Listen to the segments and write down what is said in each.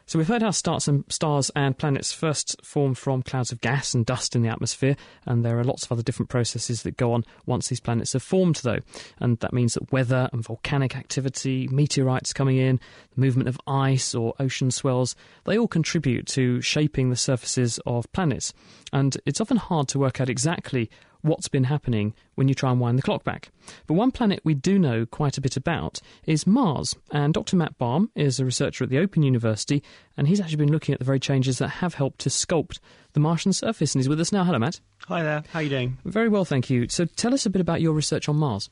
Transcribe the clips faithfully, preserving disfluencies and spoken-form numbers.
So we've heard how stars and, stars and planets first form from clouds of gas and dust in the atmosphere, and there are lots of other different processes that go on once these planets have formed, though. And that means that weather and volcanic activity, meteorites coming in, the movement of ice or ocean swells, they all contribute to shaping the surfaces of planets. And it's often hard to work out exactly what's been happening when you try and wind the clock back. But one planet we do know quite a bit about is Mars, and Doctor Matt Baum is a researcher at the Open University, and he's actually been looking at the very changes that have helped to sculpt the Martian surface, and he's with us now. Hello, Matt. Hi there, how are you doing? Very well, thank you. So tell us a bit about your research on Mars.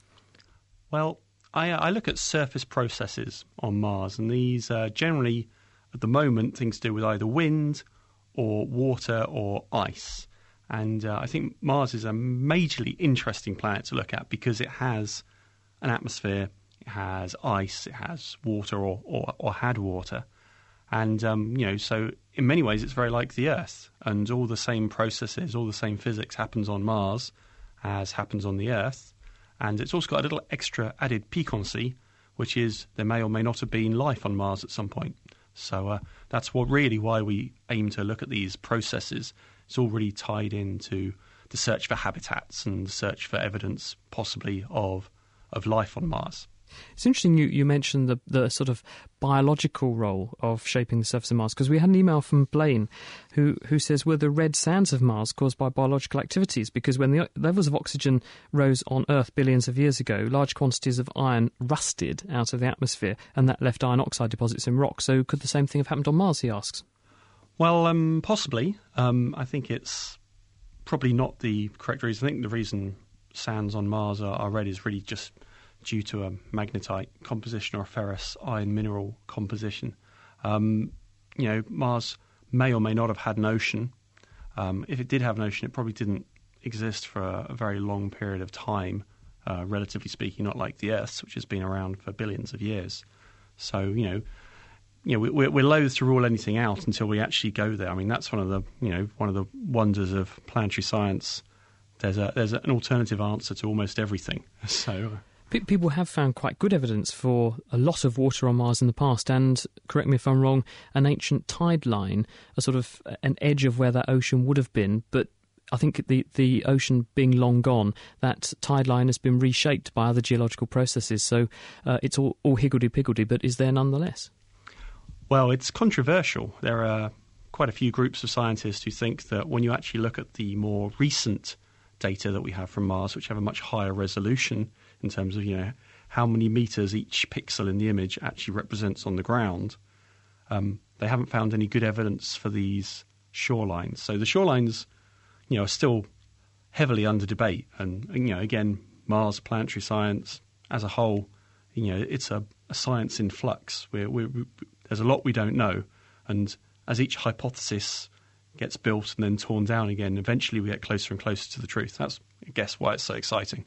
Well, I, I look at surface processes on Mars, and these are generally, at the moment, things to do with either wind or water or ice. And uh, I think Mars is a majorly interesting planet to look at because it has an atmosphere, it has ice, it has water or, or, or had water. And, um, you know, so in many ways it's very like the Earth. And all the same processes, all the same physics happens on Mars as happens on the Earth. And it's also got a little extra added piquancy, which is there may or may not have been life on Mars at some point. So uh, that's what really why we aim to look at these processes. It's all really tied into the search for habitats and the search for evidence, possibly, of of life on Mars. It's interesting you, you mentioned the, the sort of biological role of shaping the surface of Mars, because we had an email from Blaine who, who says, were the red sands of Mars caused by biological activities? Because when the levels of oxygen rose on Earth billions of years ago, large quantities of iron rusted out of the atmosphere, and that left iron oxide deposits in rock. So could the same thing have happened on Mars, he asks? Well, um, possibly. Um, I think it's probably not the correct reason. I think the reason sands on Mars are, are red is really just due to a magnetite composition or a ferrous iron mineral composition. Um, you know, Mars may or may not have had an ocean. Um, if it did have an ocean, it probably didn't exist for a, a very long period of time, uh, relatively speaking, not like the Earth's, which has been around for billions of years. So, you know, you know, we, we're loath to rule anything out until we actually go there. I mean, that's one of the, you know, one of the wonders of planetary science. There's a there's an alternative answer to almost everything. So. People have found quite good evidence for a lot of water on Mars in the past, and, correct me if I'm wrong, an ancient tide line, a sort of an edge of where that ocean would have been, but I think the, the ocean being long gone, that tide line has been reshaped by other geological processes, so uh, it's all, all higgledy-piggledy, but is there nonetheless? Well, it's controversial. There are quite a few groups of scientists who think that when you actually look at the more recent data that we have from Mars, which have a much higher resolution in terms of, you know, how many meters each pixel in the image actually represents on the ground, um, they haven't found any good evidence for these shorelines. So the shorelines, you know, are still heavily under debate. And, you know, again, Mars planetary science as a whole, you know, it's a, a science in flux. We're, we're, we, there's a lot we don't know. And as each hypothesis gets built and then torn down again, eventually we get closer and closer to the truth. That's, I guess, why it's so exciting.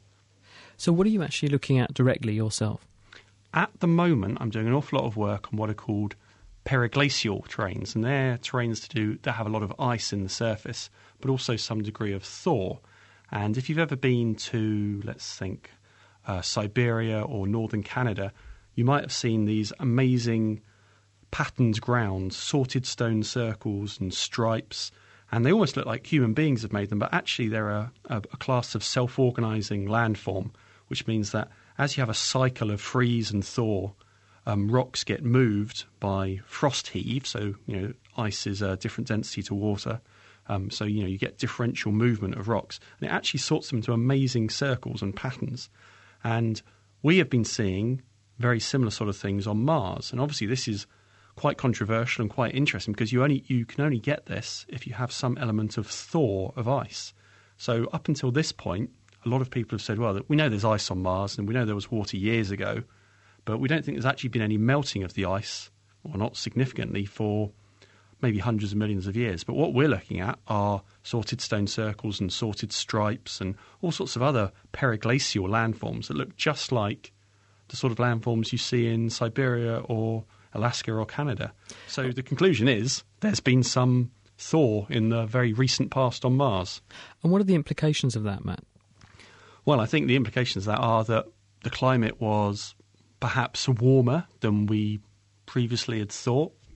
So what are you actually looking at directly yourself? At the moment, I'm doing an awful lot of work on what are called periglacial terrains, and they're terrains to do that have a lot of ice in the surface, but also some degree of thaw. And if you've ever been to, let's think, uh, Siberia or northern Canada, you might have seen these amazing patterned grounds, sorted stone circles and stripes, and they almost look like human beings have made them, but actually they're a, a, a class of self-organising landform, which means that as you have a cycle of freeze and thaw, um, rocks get moved by frost heave, so, you know, ice is a different density to water, um, so, you know, you get differential movement of rocks, and it actually sorts them into amazing circles and patterns. And we have been seeing very similar sort of things on Mars, and obviously this is quite controversial and quite interesting because you only you can only get this if you have some element of thaw of ice. So up until this point, a lot of people have said, well, we know there's ice on Mars and we know there was water years ago, but we don't think there's actually been any melting of the ice, or not significantly, for maybe hundreds of millions of years. But what we're looking at are sorted stone circles and sorted stripes and all sorts of other periglacial landforms that look just like the sort of landforms you see in Siberia or Alaska or Canada. So the conclusion is there's been some thaw in the very recent past on Mars. And what are the implications of that, Matt? Well, I think the implications of that are that the climate was perhaps warmer than we previously had thought.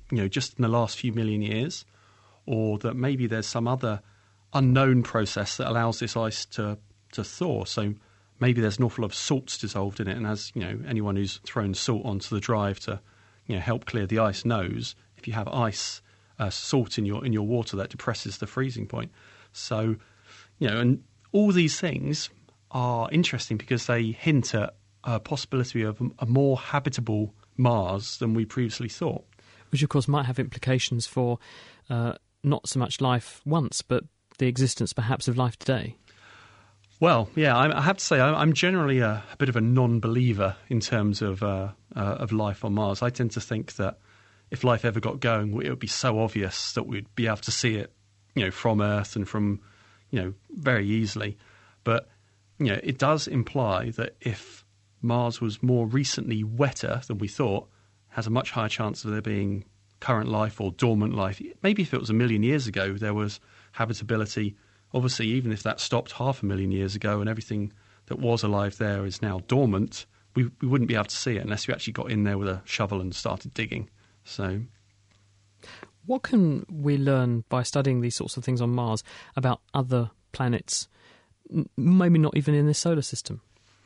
you know, just in the last few million years, or that maybe there's some other unknown process that allows this ice to, to thaw. So maybe there's an awful lot of salts dissolved in it, and as you know, anyone who's thrown salt onto the drive to you know help clear the ice knows if you have ice, uh, salt in your in your water, that depresses the freezing point. So, you know, and all these things are interesting because they hint at a possibility of a more habitable Mars than we previously thought. Which, of course, might have implications for uh, not so much life once, but the existence perhaps of life today. Well, yeah, I have to say I'm generally a, a bit of a non-believer in terms of uh, uh, of life on Mars. I tend to think that if life ever got going, it would be so obvious that we'd be able to see it, you know, from Earth and from, you know, very easily. But, you know, it does imply that if Mars was more recently wetter than we thought, has a much higher chance of there being current life or dormant life. Maybe if it was a million years ago, there was habitability. Obviously, even if that stopped half a million years ago and everything that was alive there is now dormant, we, we wouldn't be able to see it unless you actually got in there with a shovel and started digging. So, what can we learn by studying these sorts of things on Mars about other planets, maybe not even in this solar system?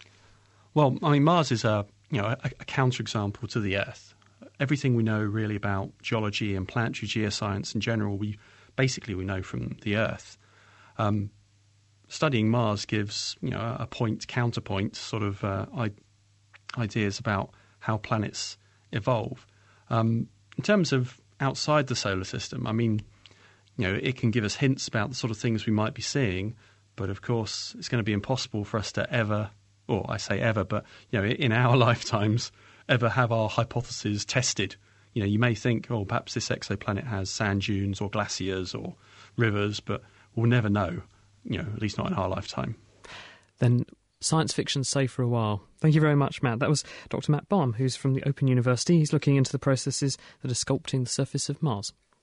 Well, I mean, Mars is a you know a, a counterexample to the Earth. Everything we know really about geology and planetary geoscience in general, we basically we know from the Earth. Um, studying Mars gives you know a point counterpoint sort of uh, I- ideas about how planets evolve. Um, in terms of outside the solar system, I mean, you know, it can give us hints about the sort of things we might be seeing, but of course, it's going to be impossible for us to ever, or I say ever, but you know, in our lifetimes, ever have our hypotheses tested. You know, you may think, oh, perhaps this exoplanet has sand dunes or glaciers or rivers, but we'll never know. You know, at least not in our lifetime. Then science fiction's safe for a while. Thank you very much, Matt. That was Doctor Matt Barham, who's from the Open University. He's looking into the processes that are sculpting the surface of Mars.